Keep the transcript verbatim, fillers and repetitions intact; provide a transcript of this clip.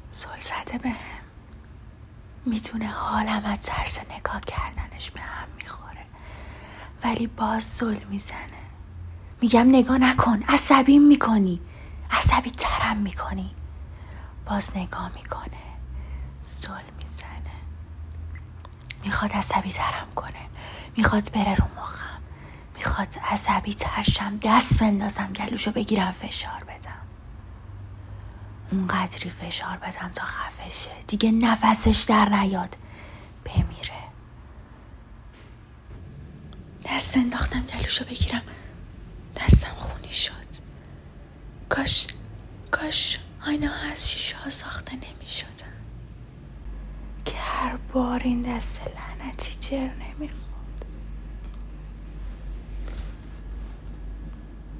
زل زده به هم. میتونه حالم از ترس نگاه کردنش به هم میخوره، ولی باز زل میزنه. میگم نگاه نکن، عصبیم میکنی، عصبی ترم میکنی. باز نگاه میکنه، زل میزنه. میخواد عصبی ترم کنه، میخواد بره رو مخم، میخواد عصبی ترشم، دست بندازم گلوشو بگیرم فشار بدم. اونقدری فشار بدم تا خفه شه، دیگه نفسش در نیاد، بمیره. دست انداختم گلوشو بگیرم، دستم خونی شد. کاش کاش آینه ها از شیشه ها ساخته نمی شدن که هر بار این دست لعنتی جر نمی خورد.